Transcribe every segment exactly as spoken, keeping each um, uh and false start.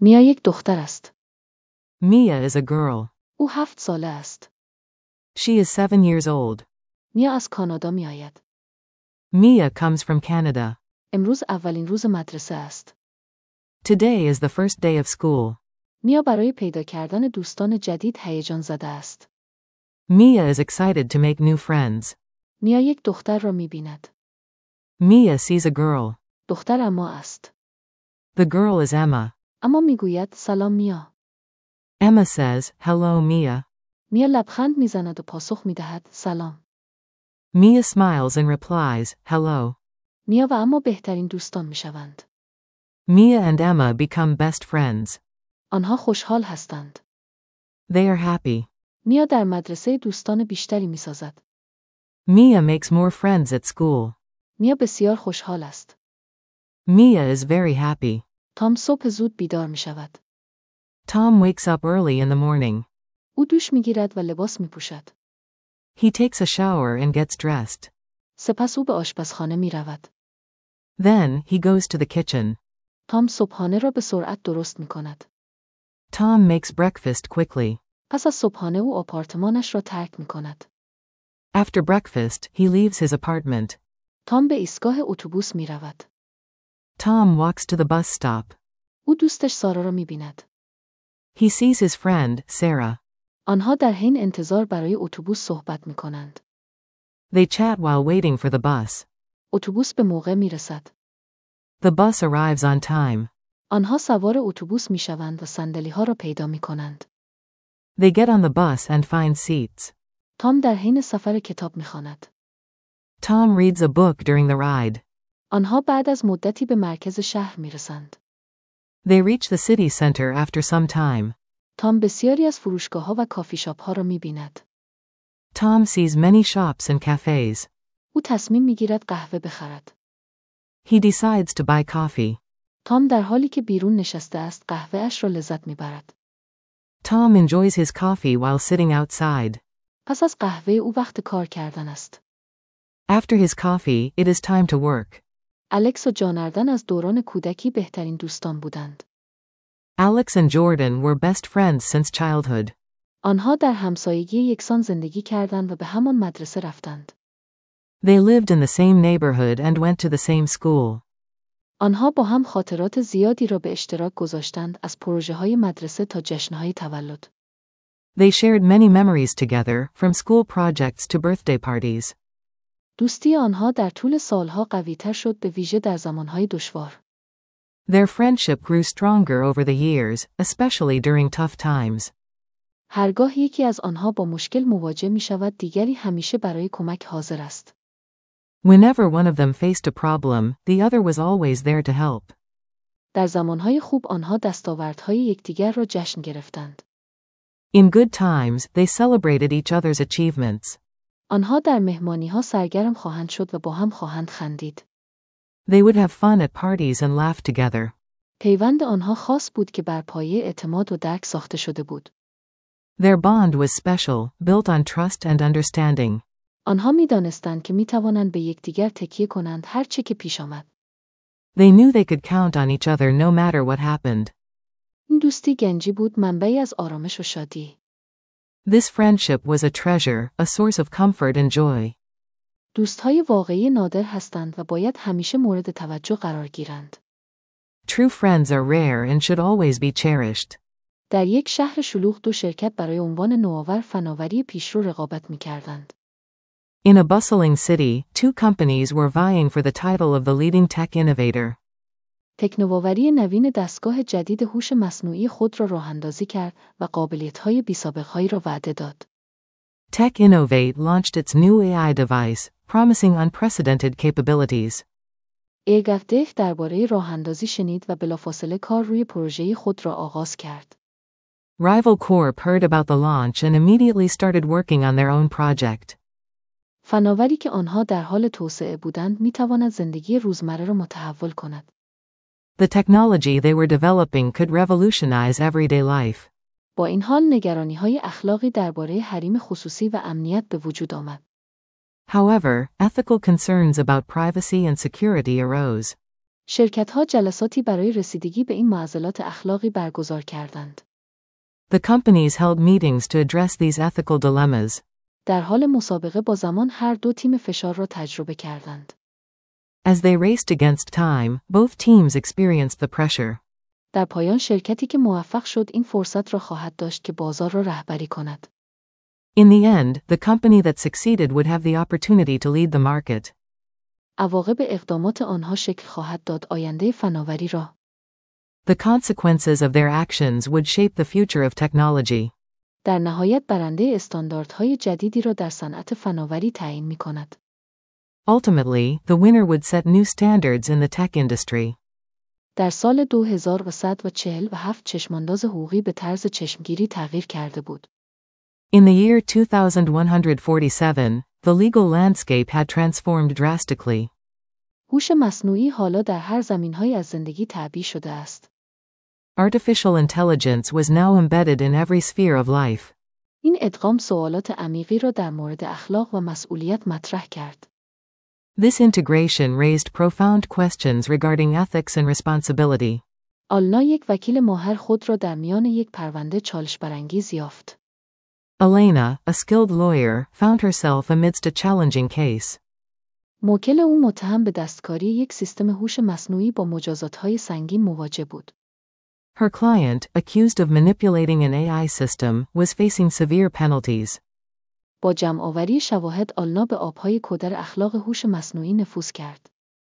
میا یک دختر است. Mia is a girl. او هفت ساله است. She is seven years old. میا از کانادا می آید. Mia comes from Canada. امروز اولین روز مدرسه است. Today is the first day of school. میا برای پیدا کردن دوستان جدید هیجان زده است. Mia is excited to make new friends. میا یک دختر را می بیند. Mia sees a girl. دختر اما است. The girl is Emma. اما می گوید سلام میا. Emma says, hello Mia. میا لبخند می زند و پاسخ می دهد سلام. Mia smiles and replies, hello. میا و اما بهترین دوستان می شوند. Mia and Emma become best friends. آنها خوشحال هستند. They are happy. میا در مدرسه دوستان بیشتری می سازد. Mia makes more friends at school. میا بسیار خوشحال است. Mia is very happy. تام صبح زود بیدار می شود. Tom wakes up early in the morning. او دوش می گیرد و لباس می پوشد. He takes a shower and gets dressed. سپس او به آشپزخانه می رود. Then, he goes to the kitchen. تام صبحانه را به سرعت درست می کند. Tom makes breakfast quickly. پس از صبحانه او آپارتمانش را ترک می کند. After breakfast, he leaves his apartment. تام به ایستگاه اتوبوس می رود. Tom walks to the bus stop. او دوستش سارا را می بیند. He sees his friend, Sarah. آنها در حین انتظار برای اتوبوس صحبت می کنند. They chat while waiting for the bus. اتوبوس به موقع می رسد. The bus arrives on time. آنها سوار اتوبوس می شوند و صندلی ها را پیدا می کنند. They get on the bus and find seats. تام در حین سفر کتاب می خواند. Tom reads a book during the ride. آنها بعد از مدتی به مرکز شهر می رسند. They reach the city center after some time. تام بسیاری از فروشگاه ها و کافی شاپ ها را می بیند. Tom sees many shops and cafes. او تصمیم می گیرد قهوه بخرد. He decides to buy coffee. تام در حالی که بیرون نشسته است قهوه اش را لذت می برد. Tom enjoys his coffee while sitting outside. پس از قهوه او وقت کار کردن است. After his coffee, it is time to work. الکس و جاناردن از دوران کودکی بهترین دوستان بودند. Alex and Jordan were best friends since childhood. آنها در همسایگی یکسان زندگی کردند و به همان مدرسه رفتند. They lived in the same neighborhood and went to the same school. آنها با هم خاطرات زیادی را به اشتراک گذاشتند از پروژه‌های مدرسه تا جشن‌های تولد. They shared many memories together, from school projects to birthday parties. دوستی آنها در طول سالها قوی‌تر شد به ویژه در زمانهای دشوار. Their friendship grew stronger over the years, especially during tough times. هرگاه یکی از آنها با مشکل مواجه می شود دیگری همیشه برای کمک حاضر است. Whenever one of them faced a problem, the other was always there to help. در زمانهای خوب آنها دستاوردهای یکدیگر را جشن گرفتند. In good times, they celebrated each other's achievements. آنها در مهمانی‌ها سرگرم خواهند شد و با هم خواهند خندید. They would have fun at parties and laugh together. پیوند آنها خاص بود که بر پایه اعتماد و درک ساخته شده بود. Their bond was special, built on trust and understanding. آنها می دانستند که می توانند به یکدیگر تکیه کنند هر چه که پیش آمد. They knew they could count on each other no matter what happened. این دوستی گنجی بود، منبعی از آرامش و شادی. This friendship was a treasure, a source of comfort and joy. دوستهای واقعی نادر هستند و باید همیشه مورد توجه قرار گیرند. True friends are rare and should always be cherished. در یک شهر شلوغ دو شرکت برای عنوان نوآور فناوری پیشرو رقابت می‌کردند. In a bustling city, two companies were vying for the title of the leading tech innovator. تکنوآوری نوین دستگاه جدید هوش مصنوعی خود را راه‌اندازی کرد و قابلیت‌های بی‌سابقه‌ای را وعده داد. Tech Innovate launched its new A I device, promising unprecedented capabilities. ایرگفتف درباره راه‌اندازی شنید و بلافاصله کار روی پروژه خود را آغاز کرد. Rival Corp heard about the launch and immediately started working on their own project. فناوری که آنها در حال توسعه بودند می‌تواند زندگی روزمره را متحول کند. The technology they were developing could revolutionize everyday life. با این حال نگرانی‌های اخلاقی درباره حریم خصوصی و امنیت به وجود آمد. However, ethical concerns about privacy and security arose. شرکت‌ها جلساتی برای رسیدگی به این معضلات اخلاقی برگزار کردند. The companies held meetings to address these ethical dilemmas. در حال مسابقه با زمان هر دو تیم فشار را تجربه کردند. As they raced against time, both teams experienced the pressure. در پایان شرکتی که موفق شد این فرصت را خواهد داشت که بازار را رهبری کند. In the end, the company that succeeded would have the opportunity to lead the market. عواقب اقدامات آنها شکل خواهد داد آینده فناوری را. The consequences of their actions would shape the future of technology. در نهایت برنده استانداردهای جدیدی را در صنعت فناوری تعیین می‌کند. Ultimately, the winner would set new standards in the tech industry. در سال دو هزار و صد و چهل و هفت چشمانداز حقوقی به طرز چشمگیری تغییر کرده بود. In the year two thousand one hundred forty-seven, the legal landscape had transformed drastically. هوش مصنوعی حالا در هر زمینه‌ای از زندگی تعبیه شده است. Artificial intelligence was now embedded in every sphere of life. این ادغام سوالات عمیقی را در مورد اخلاق و مسئولیت مطرح کرد. This integration raised profound questions regarding ethics and responsibility. آلنا یک وکیل ماهر خود را در میان یک پرونده چالش برانگیز یافت. Elena, a skilled lawyer, found herself amidst a challenging case. موکل او متهم به دستکاری یک سیستم هوش مصنوعی با مجازات‌های سنگین مواجه بود. Her client, accused of manipulating an A I system, was facing severe penalties. با جمع‌آوری شواهد آلنا به آبهای کدر اخلاق هوش مصنوعی نفوذ کرد.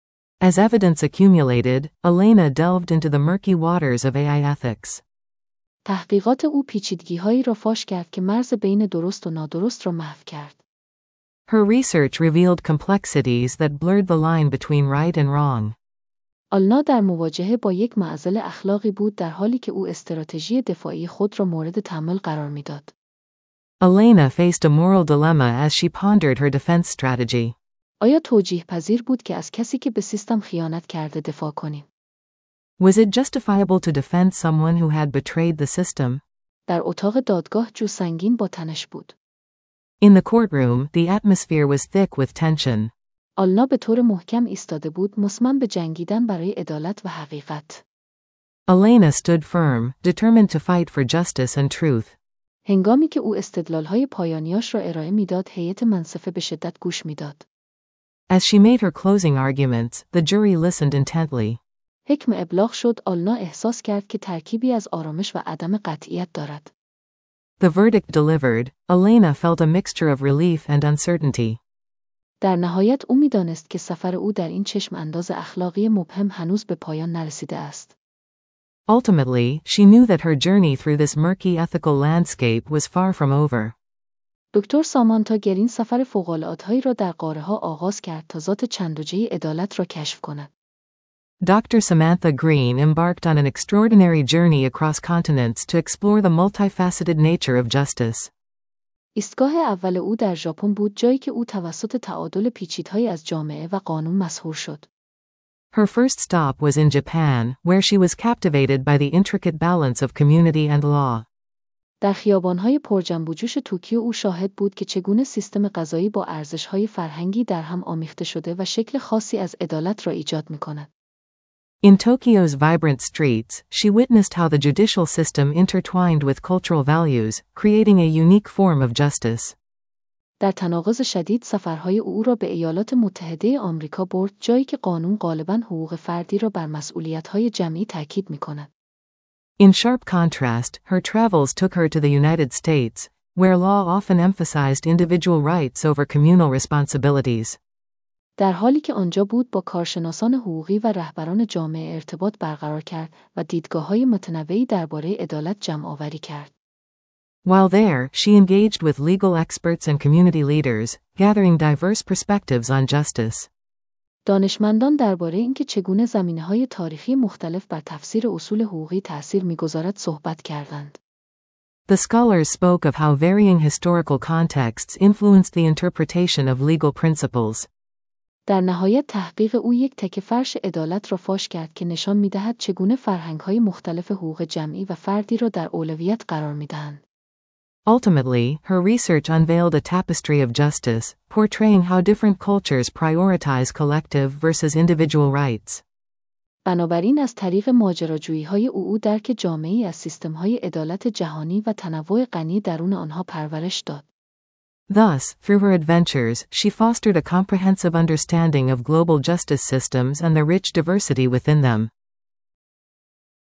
As evidence accumulated, Elena delved into the murky waters of A I ethics. تحقیقات او پیچیدگی‌هایی را فاش کرد که مرز بین درست و نادرست را محو کرد. Her research revealed complexities that blurred the line between right and wrong. آلنا در مواجهه با یک معضل اخلاقی بود در حالی که او استراتژی دفاعی خود را مورد تأمل قرار می‌داد. Elena faced a moral dilemma as she pondered her defense strategy. آیا توجیه پذیر بود که از کسی که به سیستم خیانت کرده دفاع کنیم؟ Was it justifiable to defend someone who had betrayed the system? در اتاق دادگاه جو سنگین با تنش بود. In the courtroom, the atmosphere was thick with tension. آلنا به طور محکم ایستاده بود، مصمم به جنگیدن برای عدالت و حقیقت. Elena stood firm, determined to fight for justice and truth. هنگامی که او استدلال‌های پایانیاش را ارائه می‌داد، هیئت منصفه به شدت گوش می‌داد. As she made her closing arguments, the jury listened intently. حکم ابلاغ شد. آلنا احساس کرد که ترکیبی از آرامش و عدم قطعیت دارد. The verdict delivered, Elena felt a mixture of relief and uncertainty. در نهایت او می‌دانست که سفر او در این چشم انداز اخلاقی مبهم هنوز به پایان نرسیده است. Ultimately, she knew that her journey through this murky ethical landscape was far from over. دکتر سامانتا گرین سفر فوق‌العاده‌ای را در قاره‌ها آغاز کرد تا ذات چندوجهی عدالت را کشف کند. Doctor Samantha Green embarked on an extraordinary journey across continents to explore the multifaceted nature of justice. ایستگاه اول او در ژاپن بود، جایی که او توسط تعادل پیچیده‌ای از جامعه و قانون مسحور شد. Her first stop was in Japan, where she was captivated by the intricate balance of community and law. در خیابان‌های پرجنب و جوش توکیو او شاهد بود که چگونه سیستم قضایی با ارزش‌های فرهنگی در هم آمیخته شده و شکل خاصی از عدالت را ایجاد می‌کند. In Tokyo's vibrant streets, she witnessed how the judicial system intertwined with cultural values, creating a unique form of justice. در تناقض شدید سفرهای او را به ایالات متحده آمریکا برد، جایی که قانون غالباً حقوق فردی را بر مسئولیت‌های جمعی تاکید می‌کند. In sharp contrast, her travels took her to the United States, where law often emphasized individual rights over communal responsibilities. در حالی که آنجا بود با کارشناسان حقوقی و رهبران جامعه ارتباط برقرار کرد و دیدگاه‌های متنوعی درباره عدالت جمع‌آوری کرد. While there, she engaged with legal experts and community leaders, gathering diverse perspectives on justice. دانشمندان درباره اینکه چگونه زمینه‌های تاریخی مختلف بر تفسیر اصول حقوقی تأثیر می‌گذارد صحبت کردند. The scholars spoke of how varying historical contexts influenced the interpretation of legal principles. در نهایت تحقیق او یک تکه فرش عدالت را فاش کرد که نشان می‌دهد چگونه فرهنگ‌های مختلف حقوق جمعی و فردی را در اولویت قرار می‌دهند. Ultimately, her research unveiled a tapestry of justice, portraying how different cultures prioritize collective versus individual rights. بنابراین از طریق ماجراجویی‌های او او درک جامعی از سیستم‌های عدالت جهانی و تنوع غنی درون آنها پرورش داد. Thus, through her adventures, she fostered a comprehensive understanding of global justice systems and the rich diversity within them.